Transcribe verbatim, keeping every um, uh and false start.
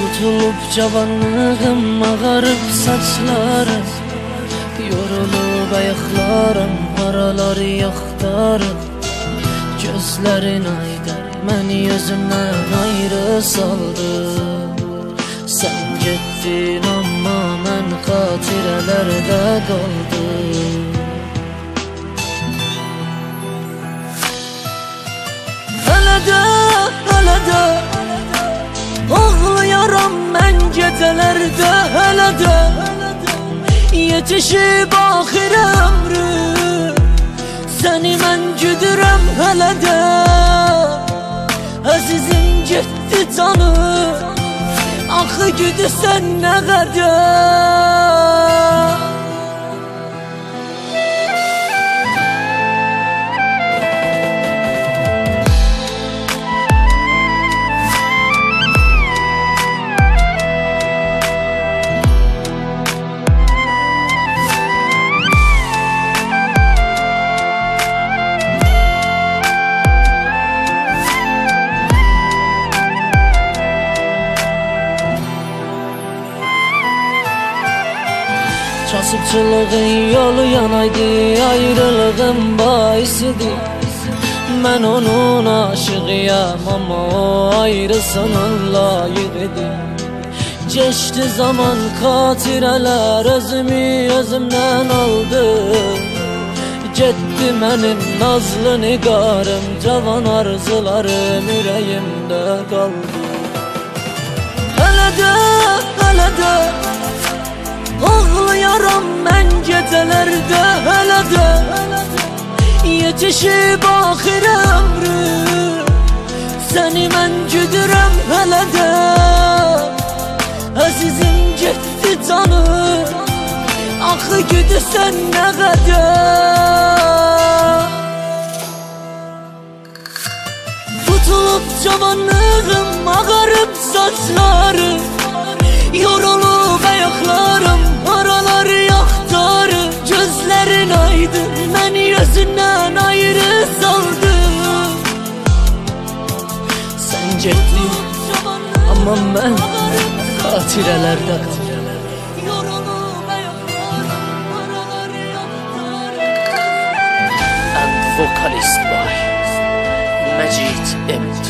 Tutulup cavanlığım, ağarıp saçlarım, yorulup ayaklarım, araları yaxtarım. Gözlerin aydın, məni özündən ayrı saldı. Sen gittin amma mən xatirələrdə qaldım. Hələ də, hələ də ağlayaram mən gecələrdə, hələ də yetişib axir ömrüm, səni mən güdürəm hələ də. Əzizim getdi canım, axı güdürsən nə qədər. Kasıbçılığın yolu yanaydı, ayrılığın baisidir. Mən onun aşığıyam, amma o ayrı sana layık idi. Geçti zaman, xatirələr özümü özümdən aldı. Getdi mənim nazlı nigarım, cavan arzularım ürəyimdə qaldı. Hələ də, hələ də ağlayaram mən gecələrdə, hələ də yetişib axir ömrüm, səni mən güdürəm hələ də. Əzizim getdi canım, axı güdürsən nə qədər. Tutulub cavanlığım, ağarıb saçlarım, yorulub ayaqlarım, araları yaxtarım. Gözlərin aydın, məni özündən ayrı saldı. Sən getdin, amma mən xatirələrdə qaldım. And vocalist by Məcid M.